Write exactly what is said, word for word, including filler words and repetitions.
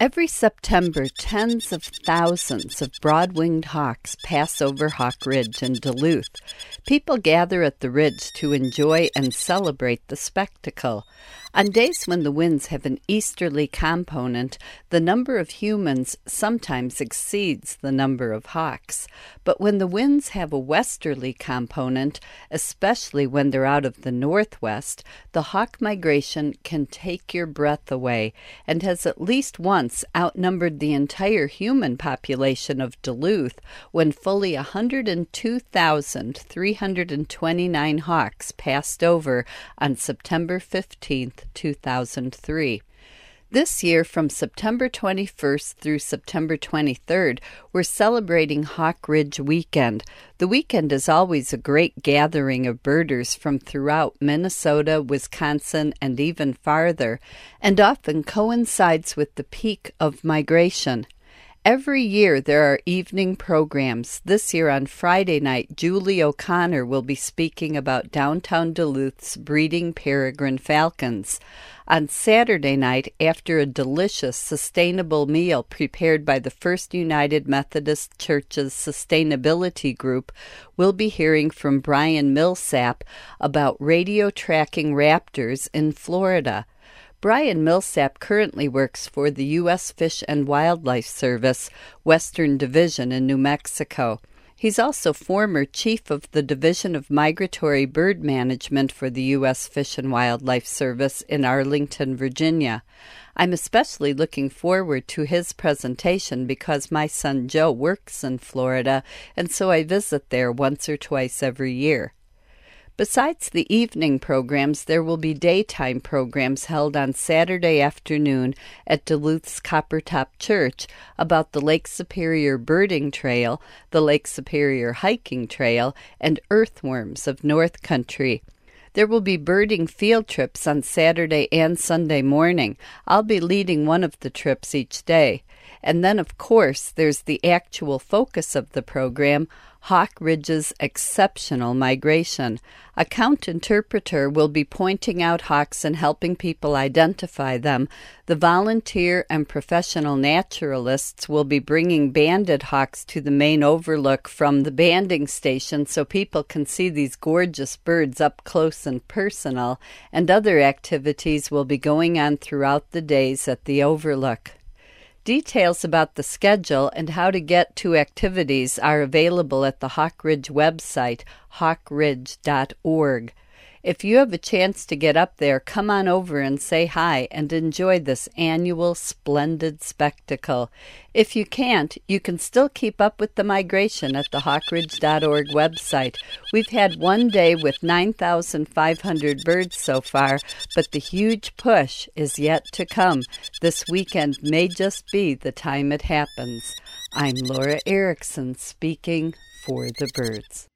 Every September, tens of thousands of broad-winged hawks pass over Hawk Ridge in Duluth. People gather at the ridge to enjoy and celebrate the spectacle. On days when the winds have an easterly component, the number of humans sometimes exceeds the number of hawks. But when the winds have a westerly component, especially when they're out of the northwest, the hawk migration can take your breath away and has at least once outnumbered the entire human population of Duluth when fully one hundred two thousand three hundred twenty-nine hawks passed over on September fifteenth, two thousand three. This year, from September twenty-first through September twenty-third, we're celebrating Hawk Ridge Weekend. The weekend is always a great gathering of birders from throughout Minnesota, Wisconsin, and even farther, and often coincides with the peak of migration. Every year there are evening programs. This year on Friday night, Julie O'Connor will be speaking about downtown Duluth's breeding peregrine falcons. On Saturday night, after a delicious, sustainable meal prepared by the First United Methodist Church's Sustainability Group, we'll be hearing from Brian Millsap about radio tracking raptors in Florida. Brian Millsap currently works for the U S Fish and Wildlife Service, Western Division in New Mexico. He's also former chief of the Division of Migratory Bird Management for the U S Fish and Wildlife Service in Arlington, Virginia. I'm especially looking forward to his presentation because my son Joe works in Florida, and so I visit there once or twice every year. Besides the evening programs, there will be daytime programs held on Saturday afternoon at Duluth's Coppertop Church about the Lake Superior Birding Trail, the Lake Superior Hiking Trail, and earthworms of North Country. There will be birding field trips on Saturday and Sunday morning. I'll be leading one of the trips each day. And then, of course, there's the actual focus of the program, Hawk Ridge's exceptional migration. A count interpreter will be pointing out hawks and helping people identify them. The volunteer and professional naturalists will be bringing banded hawks to the main overlook from the banding station so people can see these gorgeous birds up close and personal, and other activities will be going on throughout the days at the overlook. Details about the schedule and how to get to activities are available at the Hawk Ridge website, hawk ridge dot org. If you have a chance to get up there, come on over and say hi and enjoy this annual splendid spectacle. If you can't, you can still keep up with the migration at the hawk ridge dot org website. We've had one day with nine thousand five hundred birds so far, but the huge push is yet to come. This weekend may just be the time it happens. I'm Laura Erickson speaking for the birds.